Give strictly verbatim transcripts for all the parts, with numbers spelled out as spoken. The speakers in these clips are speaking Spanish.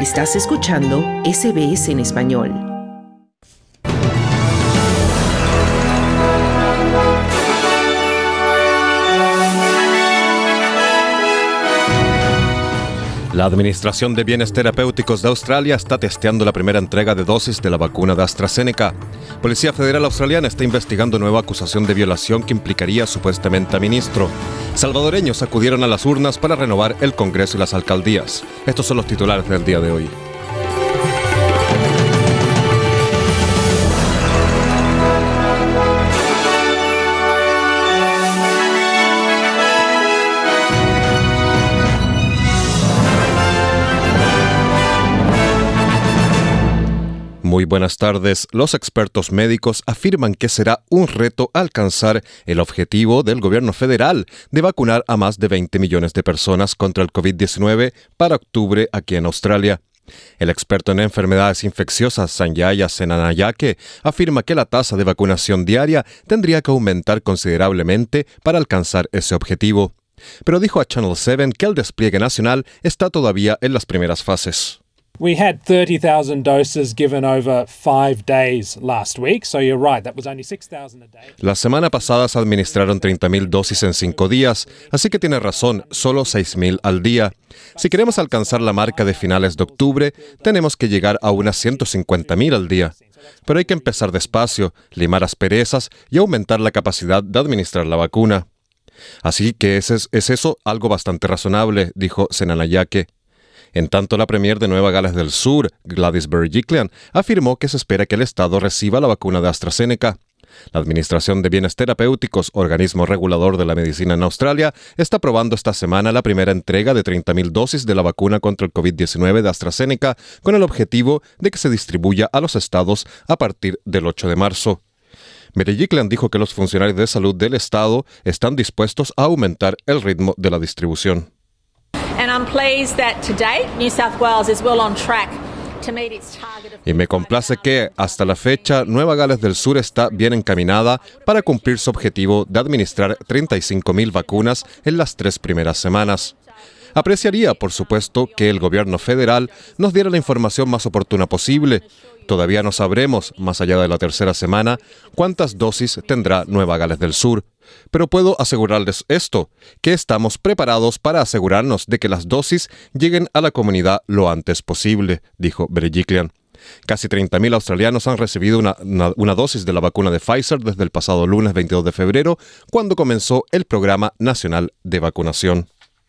Estás escuchando S B S en español. La Administración de Bienes Terapéuticos de Australia está testeando la primera entrega de dosis de la vacuna de AstraZeneca. Policía Federal Australiana está investigando nueva acusación de violación que implicaría supuestamente a ministro. Salvadoreños acudieron a las urnas para renovar el Congreso y las alcaldías. Estos son los titulares del día de hoy. Muy buenas tardes. Los expertos médicos afirman que será un reto alcanzar el objetivo del gobierno federal de vacunar a más de veinte millones de personas contra el covid diecinueve para octubre aquí en Australia. El experto en enfermedades infecciosas Sanjaya Senanayake afirma que la tasa de vacunación diaria tendría que aumentar considerablemente para alcanzar ese objetivo. Pero dijo a Channel siete que el despliegue nacional está todavía en las primeras fases. We had thirty thousand doses given over five days last week, so you're right, that was only six thousand a day. La semana pasada se administraron treinta mil dosis en cinco días, así que tiene razón, solo seis mil al día. Si queremos alcanzar la marca de finales de octubre, tenemos que llegar a unas ciento cincuenta mil al día. Pero hay que empezar despacio, limar asperezas y aumentar la capacidad de administrar la vacuna. Así que es, es eso algo bastante razonable, dijo Senanayake. En tanto, la premier de Nueva Gales del Sur, Gladys Berejiklian, afirmó que se espera que el Estado reciba la vacuna de AstraZeneca. La Administración de Bienes Terapéuticos, organismo regulador de la medicina en Australia, está probando esta semana la primera entrega de treinta mil dosis de la vacuna contra el covid diecinueve de AstraZeneca con el objetivo de que se distribuya a los estados a partir del ocho de marzo. Berejiklian dijo que los funcionarios de salud del Estado están dispuestos a aumentar el ritmo de la distribución. Y me complace que, hasta la fecha, Nueva Gales del Sur está bien encaminada para cumplir su objetivo de administrar treinta y cinco mil vacunas en las tres primeras semanas. Apreciaría, por supuesto, que el gobierno federal nos diera la información más oportuna posible. Todavía no sabremos, más allá de la tercera semana, cuántas dosis tendrá Nueva Gales del Sur. Pero puedo asegurarles esto, que estamos preparados para asegurarnos de que las dosis lleguen a la comunidad lo antes posible, dijo Berejiklian. Casi treinta mil australianos han recibido una, una, una dosis de la vacuna de Pfizer desde el pasado lunes veintidós de febrero, cuando comenzó el Programa Nacional de Vacunación.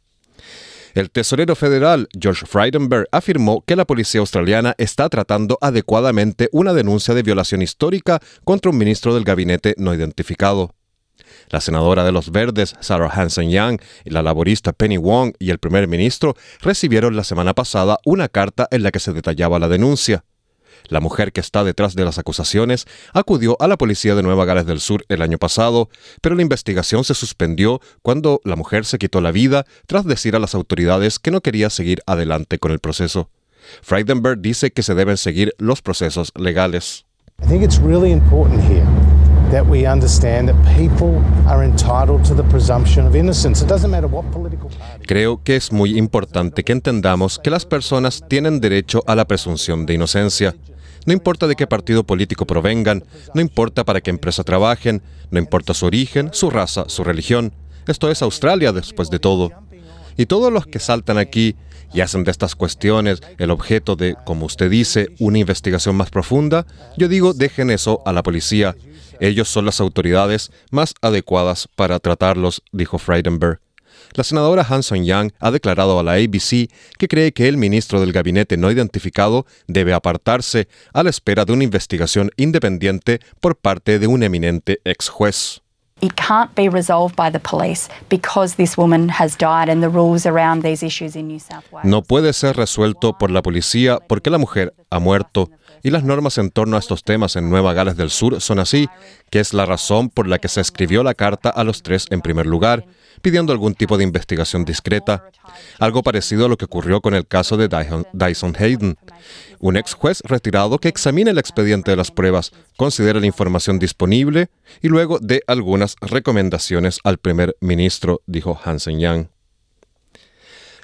El tesorero federal, George Frydenberg, afirmó que la policía australiana está tratando adecuadamente una denuncia de violación histórica contra un ministro del gabinete no identificado. La senadora de los Verdes, Sarah Hanson-Young, y la laborista Penny Wong y el primer ministro recibieron la semana pasada una carta en la que se detallaba la denuncia. La mujer que está detrás de las acusaciones acudió a la policía de Nueva Gales del Sur el año pasado, pero la investigación se suspendió cuando la mujer se quitó la vida tras decir a las autoridades que no quería seguir adelante con el proceso. Frydenberg dice que se deben seguir los procesos legales. I think it's really important here that we understand that people are entitled to the presumption of innocence. It doesn't matter what political party. Creo que es muy importante que entendamos que las personas tienen derecho a la presunción de inocencia. No importa de qué partido político provengan, no importa para qué empresa trabajen, no importa su origen, su raza, su religión. Esto es Australia después de todo. Y todos los que saltan aquí y hacen de estas cuestiones el objeto de, como usted dice, una investigación más profunda, yo digo, dejen eso a la policía. Ellos son las autoridades más adecuadas para tratarlos, dijo Frydenberg. La senadora Hanson-Young ha declarado a la A B C que cree que el ministro del gabinete no identificado debe apartarse a la espera de una investigación independiente por parte de un eminente ex juez. It can't be resolved by the police because this woman has died and the rules around these issues in New South Wales. No puede ser resuelto por la policía porque la mujer ha muerto y las normas en torno a estos temas en Nueva Gales del Sur son así, que es la razón por la que se escribió la carta a los tres en primer lugar, pidiendo algún tipo de investigación discreta. Algo parecido a lo que ocurrió con el caso de Dyson Hayden, un ex juez retirado que examine el expediente de las pruebas, considere la información disponible y luego dé algunas recomendaciones al primer ministro, dijo Hanson-Young.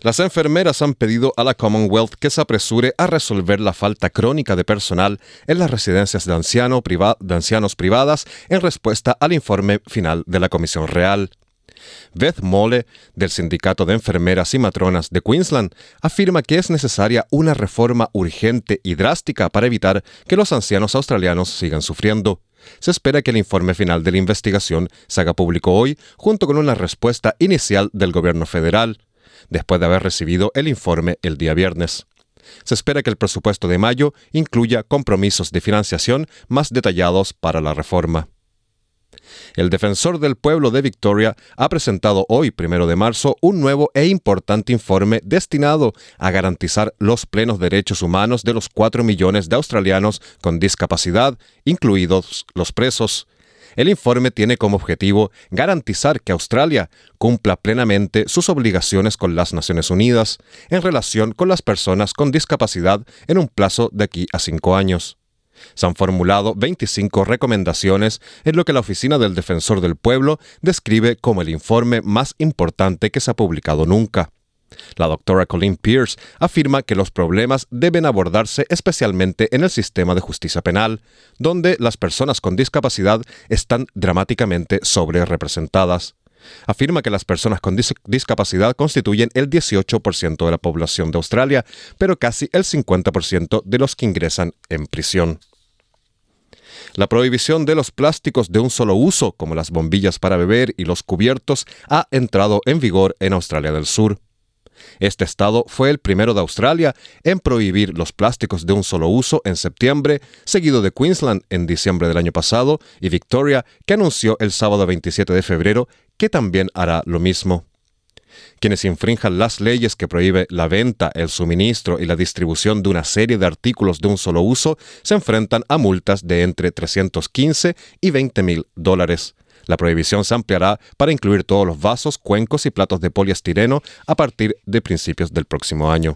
Las enfermeras han pedido a la Commonwealth que se apresure a resolver la falta crónica de personal en las residencias de, anciano priva- de ancianos privadas en respuesta al informe final de la Comisión Real. Beth Mole, del Sindicato de Enfermeras y Matronas de Queensland, afirma que es necesaria una reforma urgente y drástica para evitar que los ancianos australianos sigan sufriendo. Se espera que el informe final de la investigación se haga público hoy, junto con una respuesta inicial del gobierno federal, después de haber recibido el informe el día viernes. Se espera que el presupuesto de mayo incluya compromisos de financiación más detallados para la reforma. El Defensor del Pueblo de Victoria ha presentado hoy, primero de marzo, un nuevo e importante informe destinado a garantizar los plenos derechos humanos de los cuatro millones de australianos con discapacidad, incluidos los presos. El informe tiene como objetivo garantizar que Australia cumpla plenamente sus obligaciones con las Naciones Unidas en relación con las personas con discapacidad en un plazo de aquí a cinco años. Se han formulado veinticinco recomendaciones en lo que la Oficina del Defensor del Pueblo describe como el informe más importante que se ha publicado nunca. La doctora Colleen Pierce afirma que los problemas deben abordarse especialmente en el sistema de justicia penal, donde las personas con discapacidad están dramáticamente sobrerepresentadas. Afirma que las personas con dis- discapacidad constituyen el dieciocho por ciento de la población de Australia, pero casi el cincuenta por ciento de los que ingresan en prisión. La prohibición de los plásticos de un solo uso, como las bombillas para beber y los cubiertos, ha entrado en vigor en Australia del Sur. Este estado fue el primero de Australia en prohibir los plásticos de un solo uso en septiembre, seguido de Queensland en diciembre del año pasado y Victoria, que anunció el sábado veintisiete de febrero que también hará lo mismo. Quienes infrinjan las leyes que prohíben la venta, el suministro y la distribución de una serie de artículos de un solo uso se enfrentan a multas de entre trescientos quince y veinte mil dólares. La prohibición se ampliará para incluir todos los vasos, cuencos y platos de poliestireno a partir de principios del próximo año.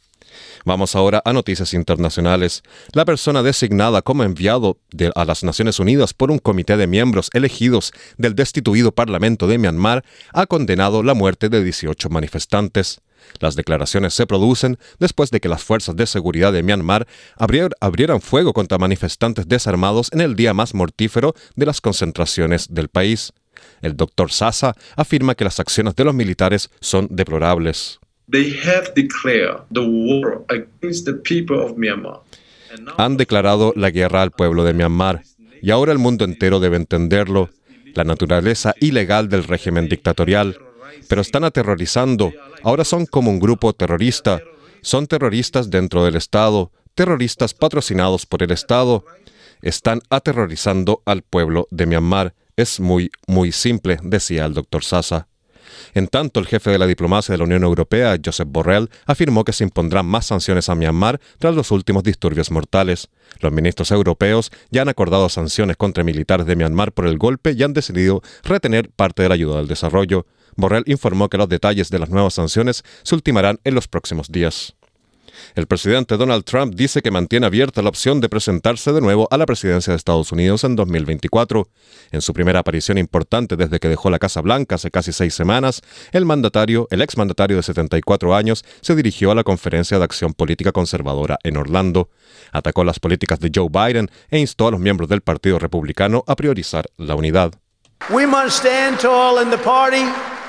Vamos ahora a noticias internacionales. La persona designada como enviado de, a las Naciones Unidas por un comité de miembros elegidos del destituido Parlamento de Myanmar ha condenado la muerte de dieciocho manifestantes. Las declaraciones se producen después de que las fuerzas de seguridad de Myanmar abrier, abrieran fuego contra manifestantes desarmados en el día más mortífero de las concentraciones del país. El doctor Sasa afirma que las acciones de los militares son deplorables. They have declared the war against the people of Myanmar. Han declarado la guerra al pueblo de Myanmar, y ahora el mundo entero debe entenderlo, la naturaleza ilegal del régimen dictatorial. Pero están aterrorizando, ahora son como un grupo terrorista, son terroristas dentro del Estado, terroristas patrocinados por el Estado. Están aterrorizando al pueblo de Myanmar. Es muy, muy simple, decía el doctor Sasa. En tanto, el jefe de la diplomacia de la Unión Europea, Josep Borrell, afirmó que se impondrán más sanciones a Myanmar tras los últimos disturbios mortales. Los ministros europeos ya han acordado sanciones contra militares de Myanmar por el golpe y han decidido retener parte de la ayuda al desarrollo. Borrell informó que los detalles de las nuevas sanciones se ultimarán en los próximos días. El presidente Donald Trump dice que mantiene abierta la opción de presentarse de nuevo a la presidencia de Estados Unidos en dos mil veinticuatro. En su primera aparición importante desde que dejó la Casa Blanca hace casi seis semanas, el mandatario, el exmandatario de setenta y cuatro años, se dirigió a la Conferencia de Acción Política Conservadora en Orlando. Atacó las políticas de Joe Biden e instó a los miembros del Partido Republicano a priorizar la unidad. We must stand tall in the party.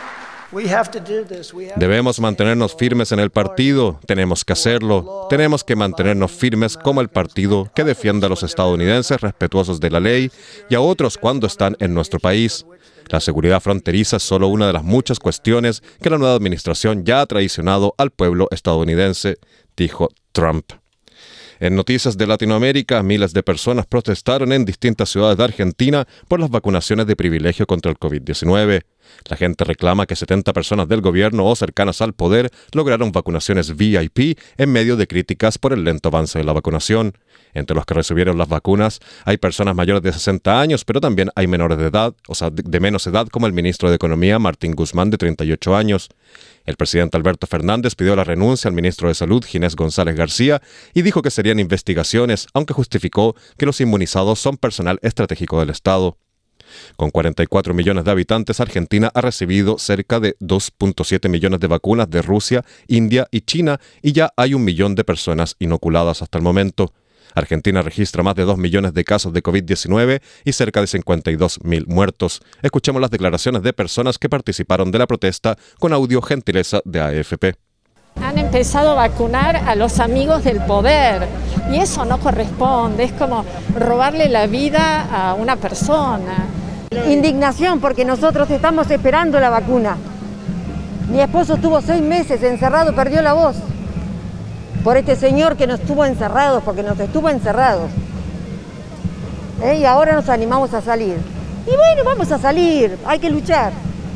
Debemos mantenernos firmes en el partido, tenemos que hacerlo, tenemos que mantenernos firmes como el partido que defiende a los estadounidenses respetuosos de la ley y a otros cuando están en nuestro país. La seguridad fronteriza es solo una de las muchas cuestiones que la nueva administración ya ha traicionado al pueblo estadounidense, dijo Trump. En noticias de Latinoamérica, miles de personas protestaron en distintas ciudades de Argentina por las vacunaciones de privilegio contra el covid diecinueve. La gente reclama que setenta personas del gobierno o cercanas al poder lograron vacunaciones V I P en medio de críticas por el lento avance de la vacunación. Entre los que recibieron las vacunas hay personas mayores de sesenta años, pero también hay menores de edad, o sea, de menos edad, como el ministro de Economía, Martín Guzmán, de treinta y ocho años. El presidente Alberto Fernández pidió la renuncia al ministro de Salud, Ginés González García, y dijo que serían investigaciones, aunque justificó que los inmunizados son personal estratégico del Estado. Con cuarenta y cuatro millones de habitantes, Argentina ha recibido cerca de dos punto siete millones de vacunas de Rusia, India y China y ya hay un millón de personas inoculadas hasta el momento. Argentina registra más de dos millones de casos de covid diecinueve y cerca de cincuenta y dos mil muertos. Escuchemos las declaraciones de personas que participaron de la protesta con audio gentileza de A F P. Han empezado a vacunar a los amigos del poder y eso no corresponde, es como robarle la vida a una persona. Indignación porque nosotros estamos esperando la vacuna. Mi esposo estuvo seis meses encerrado, perdió la voz por este señor que nos estuvo encerrados, porque nos estuvo encerrados. ¿Eh? Y ahora nos animamos a salir. Y bueno, vamos a salir, hay que luchar.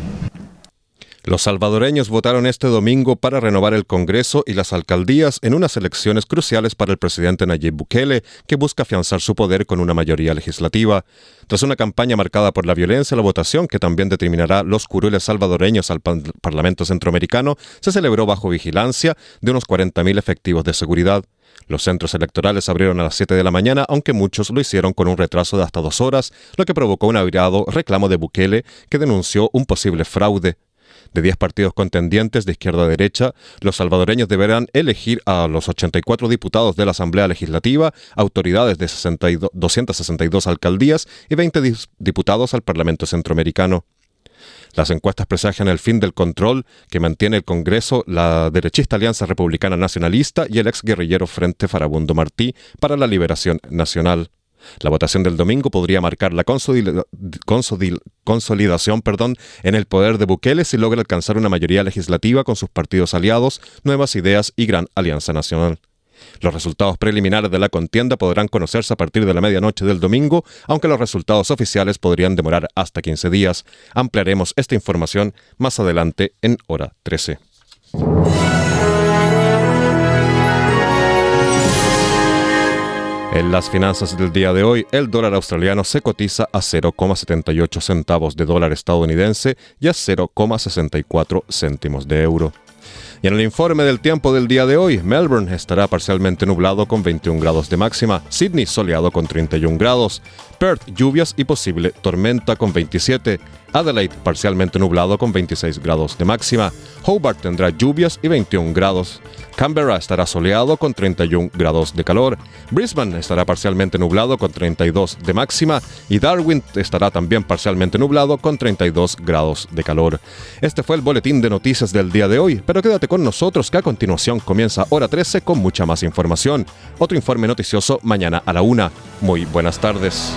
Los salvadoreños votaron este domingo para renovar el Congreso y las alcaldías en unas elecciones cruciales para el presidente Nayib Bukele, que busca afianzar su poder con una mayoría legislativa. Tras una campaña marcada por la violencia, la votación, que también determinará los curules salvadoreños al Parlamento Centroamericano, se celebró bajo vigilancia de unos cuarenta mil efectivos de seguridad. Los centros electorales abrieron a las siete de la mañana, aunque muchos lo hicieron con un retraso de hasta dos horas, lo que provocó un airado reclamo de Bukele, que denunció un posible fraude. De diez partidos contendientes de izquierda a derecha, los salvadoreños deberán elegir a los ochenta y cuatro diputados de la Asamblea Legislativa, autoridades de doscientas sesenta y dos alcaldías y veinte diputados al Parlamento Centroamericano. Las encuestas presagian el fin del control que mantiene el Congreso la derechista Alianza Republicana Nacionalista y el ex guerrillero Frente Farabundo Martí para la Liberación Nacional. La votación del domingo podría marcar la consolida- consolid- consolidación perdón, en el poder de Bukele si logra alcanzar una mayoría legislativa con sus partidos aliados, Nuevas Ideas y Gran Alianza Nacional. Los resultados preliminares de la contienda podrán conocerse a partir de la medianoche del domingo, aunque los resultados oficiales podrían demorar hasta quince días. Ampliaremos esta información más adelante en Hora trece. En las finanzas del día de hoy, el dólar australiano se cotiza a cero coma setenta y ocho centavos de dólar estadounidense y a cero coma sesenta y cuatro céntimos de euro. Y en el informe del tiempo del día de hoy, Melbourne estará parcialmente nublado con veintiún grados de máxima, Sydney soleado con treinta y un grados, Perth lluvias y posible tormenta con veintisiete, Adelaide parcialmente nublado con veintiséis grados de máxima, Hobart tendrá lluvias y veintiún grados, Canberra estará soleado con treinta y un grados de calor, Brisbane estará parcialmente nublado con treinta y dos de máxima y Darwin estará también parcialmente nublado con treinta y dos grados de calor. Este fue el boletín de noticias del día de hoy, pero quédate con nosotros que a continuación comienza Hora trece con mucha más información. Otro informe noticioso mañana a la una. Muy buenas tardes.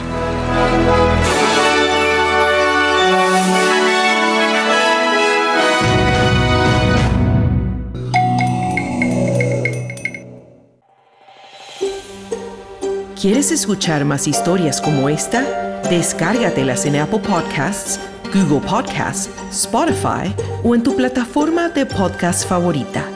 ¿Quieres escuchar más historias como esta? Descárgatelas en Apple Podcasts, Google Podcasts, Spotify o en tu plataforma de podcast favorita.